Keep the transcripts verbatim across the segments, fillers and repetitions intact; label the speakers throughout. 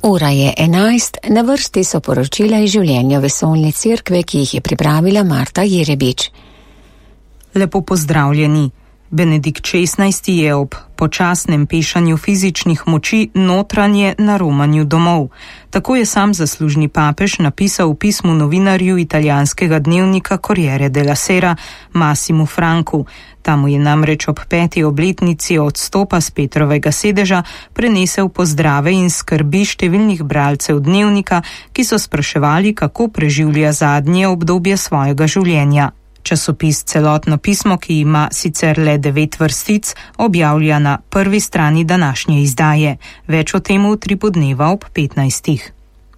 Speaker 1: Ura je enajst, na vrsti so poročila iz življenja vesoljne cerkve, ki jih je pripravila Marta Jerebič.
Speaker 2: Lepo pozdravljeni. Benedikt šestnajsti je ob počasnem pešanju fizičnih moči notranje na romanju domov. Tako je sam zaslužni papež napisal v pismu novinarju italijanskega dnevnika Corriere della Sera Massimu Franku. Ta mu je namreč ob peti obletnici odstopa s Petrovega sedeža prenesel pozdrave in skrbi številnih bralcev dnevnika, ki so spraševali, kako preživlja zadnje obdobje svojega življenja. Časopis Celotno pismo, ki ima sicer le devet vrstic, objavlja na prvi strani današnje izdaje. Več o tem v Tripodneva ob petnajstih.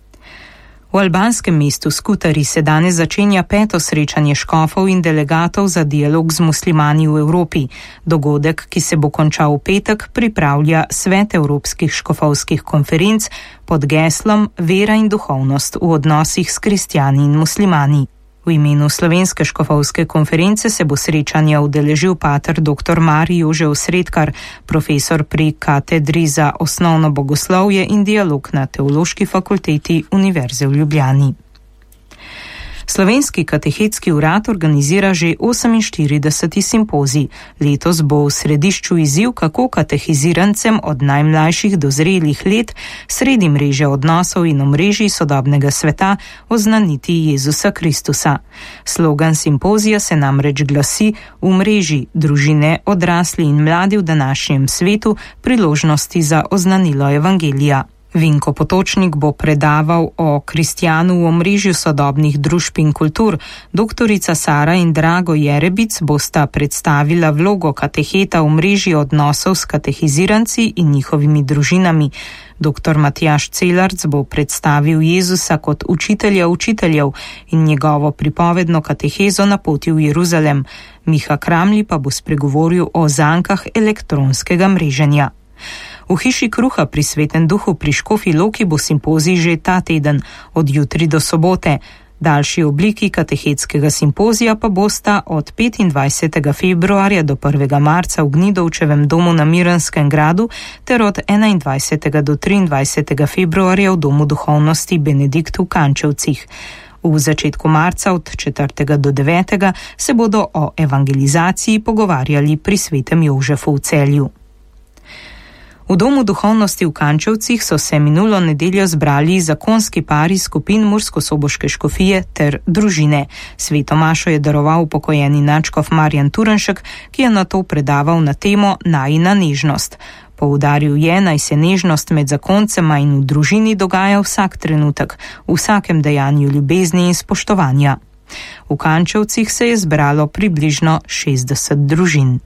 Speaker 2: V albanskem mestu Skutari se danes začenja peto srečanje škofov in delegatov za dialog z muslimani v Evropi. Dogodek, ki se bo končal v petek, pripravlja Svet evropskih škofovskih konferenc pod geslom Vera in duhovnost v odnosih s kristjani in muslimani. V imenu Slovenske škofovske konference se bo srečanja udeležil pater dr. Marij Jožev Sredkar, profesor pri katedri za osnovno bogoslovje in dialog na Teološki fakulteti Univerze v Ljubljani. Slovenski katehetski urad organizira že oseminštirideseti simpozij. Letos bo v središču izziv, kako katehizirancem od najmlajših do zrelih let sredi mreže odnosov in omrežij sodobnega sveta oznaniti Jezusa Kristusa. Slogan simpozija se namreč glasi: v mreži družine, odrasli in mladi v današnjem svetu, priložnosti za oznanilo evangelija. Vinko Potočnik bo predaval o kristjanu v omrežju sodobnih družb in kultur. Doktorica Sara in Drago Jerebic bosta predstavila vlogo kateheta v mreži odnosov s katehiziranci in njihovimi družinami. Doktor Matjaž Celarc bo predstavil Jezusa kot učitelja učiteljev in njegovo pripovedno katehezo na poti v Jeruzalem. Miha Kramli pa bo spregovoril o zankah elektronskega mreženja. V hiši kruha pri Svetem duhu pri Škofji Loki bo simpozij že ta teden, od jutri do sobote. Daljši obliki katehetskega simpozija pa bosta od petindvajsetega februarja do prvega marca v Gnidovčevem domu na Miranskem gradu ter od enaindvajsetega do triindvajsetega februarja v domu duhovnosti Benedikt v Kančevcih. V začetku marca od četrtega do devetega se bodo o evangelizaciji pogovarjali pri Svetem Jožefu v Celju. V domu duhovnosti v Kančevcih so se minulo nedeljo zbrali zakonski pari skupin Murskosoboške škofije ter družine. Sveto mašo je daroval upokojeni nadškof Marjan Turnšek, ki je nato predaval na temo Najina nežnost. Poudaril je, naj se nežnost med zakoncema in v družini dogaja vsak trenutek, v vsakem dejanju ljubezni in spoštovanja. V Kančevcih se je zbralo približno šestdeset družin.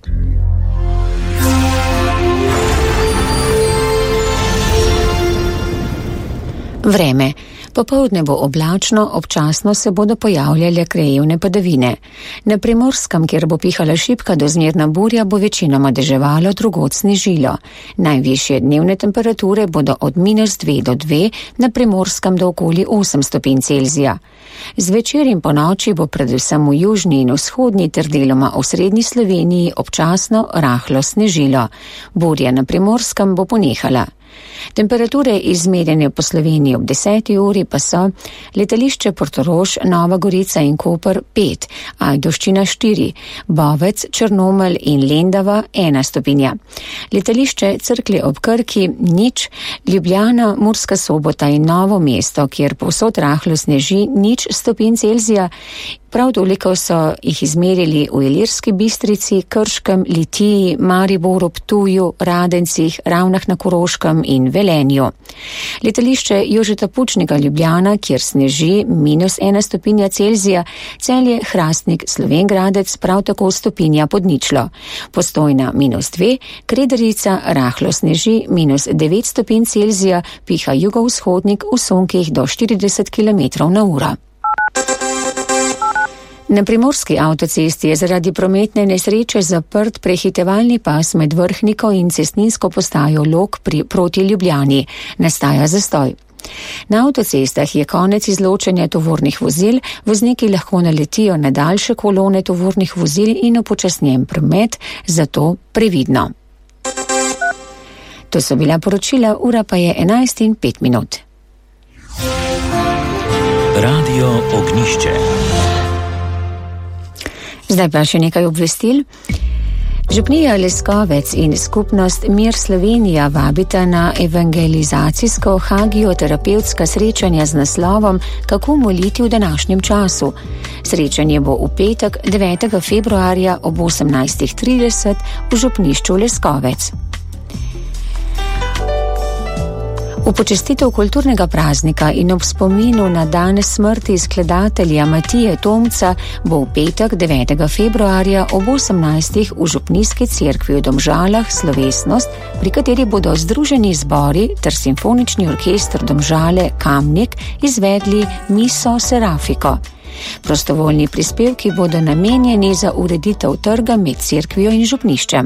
Speaker 1: Vreme. Popoldne bo oblačno, občasno se bodo pojavljale krajevne padavine. Na Primorskem, kjer bo pihala šibka do zmerna burja, bo večinoma deževalo, drugod snežilo. Najvišje dnevne temperature bodo od minus dve do dve, na Primorskem do okoli osem stopinj Celzija. Zvečer in po noči bo predvsem v južni in vzhodni ter deloma v srednji Sloveniji občasno rahlo snežilo. Burja na Primorskem bo ponehala. Temperature izmerjene po Sloveniji ob deseti uri pa so letališče Portorož, Nova Gorica in Koper pet, Ajdovščina štiri, Bovec, Črnomelj in Lendava ena stopinja. Letališče Cerklje ob Krki nič, Ljubljana, Murska Sobota in Novo mesto, kjer povsod rahlo sneži, nič stopinj Celzija. Prav toliko so jih izmerili v Ilirski Bistrici, Krškem, Litiji, Mariboru, Ptuju, Radencih, Ravnah na Koroškem in Velenju. Letališče Jožeta Pučnika Ljubljana, kjer sneži minus ena stopinja Celzija, Celje, Hrastnik, Slovengradec prav tako stopinja pod ničlo. Postojna minus dve, Krederica rahlo sneži minus devet stopinj Celzija, piha jugovzhodnik v sunkih do štirideset kilometrov na uro. Na primorski avtocesti je zaradi prometne nesreče zaprt prehitevalni pas med Vrhniko in cestninsko postajo Log pri, proti Ljubljani. Nastaja zastoj. Na avtocestah je konec izločanja tovornih vozil, vozniki lahko naletijo na daljše kolone tovornih vozil in upočasnjen promet, zato previdno. To so bila poročila, ura pa je enajst in pet minut.
Speaker 3: Radio Ognišče.
Speaker 1: Zdaj pa še nekaj obvestil. Župnija Leskovec in skupnost Mir Slovenija vabita na evangelizacijsko hagioterapevtska srečanja z naslovom Kako moliti v današnjem času. Srečanje bo v petek devetega februarja ob osemnajst trideset v župnišču Leskovec. V počastitev kulturnega praznika in ob spominu na dan smrti skladatelja Matije Tomca bo v petek devetega februarja ob osemnajstih v župnijski cerkvi v Domžalah slovesnost, pri kateri bodo združeni zbori ter simfonični orkester Domžale Kamnik izvedli miso serafiko. Prostovoljni prispevki bodo namenjeni za ureditev trga med cerkvijo in župniščem.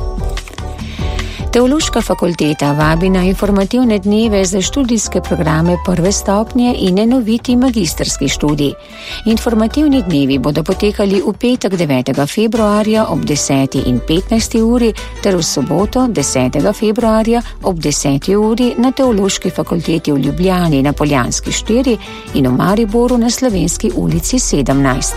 Speaker 1: Teološka fakulteta vabi na informativne dneve za študijske programe prve stopnje in enoviti magistrski študij. Informativni dnevi bodo potekali v petek devetega februarja ob deseti in petnajsti uri ter v soboto desetega februarja ob deseti uri na Teološki fakulteti v Ljubljani na Poljanski štiri in v Mariboru na Slovenski ulici sedemnajst.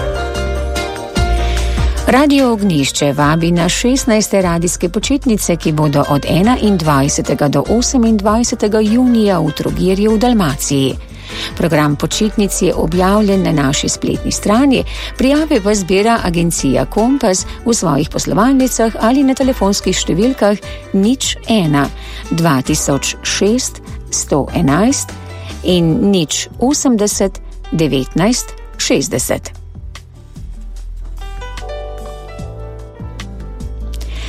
Speaker 1: Radio Ognišče vabi na šestnajste radijske počitnice, ki bodo od enaindvajsetega do osemindvajsetega junija v Trogirju v Dalmaciji. Program počitnic je objavljen na naši spletni strani, prijave pa zbira agencija Kompas v svojih poslovalnicah ali na telefonskih številkah nič ena dva tisoč šest sto enajst in nič osemdeset devetnajst šestdeset.